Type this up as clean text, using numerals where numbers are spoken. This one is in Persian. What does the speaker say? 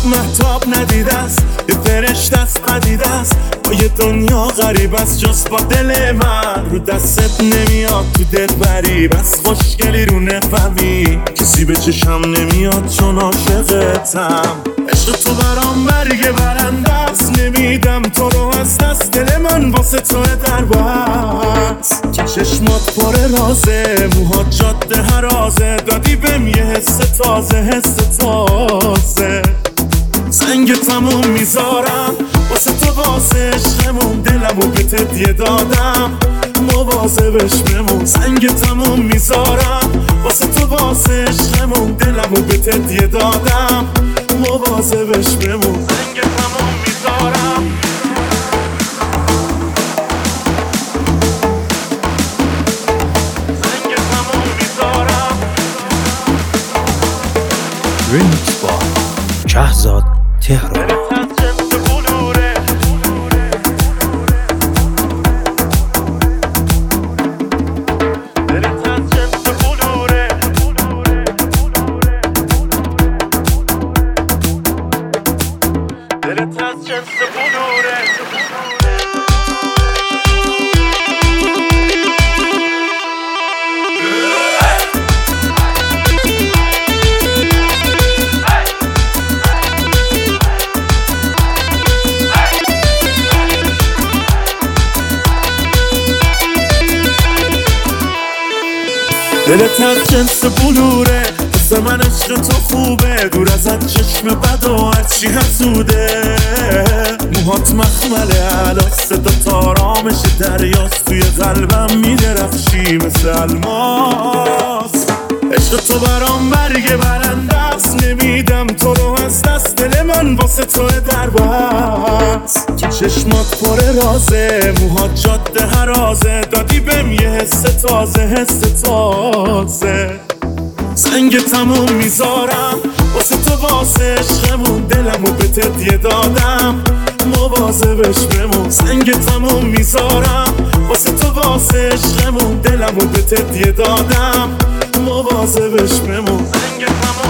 مهتاب ندیده است، یه فرشته است پدیده است، با یه دنیا غریب است جز با دل من. رو دستت نمیاد تو دل بری، بس خوشگلی رو نفهمی، کسی به چشم نمیاد چون عاشقتم. عشق تو برام برگ برنده است، نمیدم تو رو از دست، دل من واسه تو در بست. چشمات پر رازه، موهات جاده هرازه، دادی بهم یه حس تازه، حس تازه. سنگ تموم میذارم واسه تو، واسه عشقمون دلمو به تدیه دادم، مواظبش بمون. سنگ تموم میذارم واسه تو، واسه عشقمون دلمو به تدیه دادم، مواظبش بمون. سنگ تموم میذارم. سنگ تموم میذارم. ریمیکس با شهزاد تهران. دلت از جنس بلوره، واسه من عشق تو خوبه، دور ازت چشم بد و هرچی حسوده. موهات مخمله علاج، صدا تارامش دریاست، توی قلبم میدرخشی مثل الماس. عشق تو برام برگ برنده است، نمیدم تو رو از دست، دل من واسه تو در بست. چشمات پر رازه، موهات جاده هرازه، دادی بهم یه حس تازه، حس تازه. سنگ تموم میذارم واسه تو، واسه عشقمون دلمو به تدیه دادم، مواظبش بمون. سنگ تموم میذارم واسه تو، واسه عشقمون دلمو به تدیه دادم، مواظبش بمون. سنگ تموم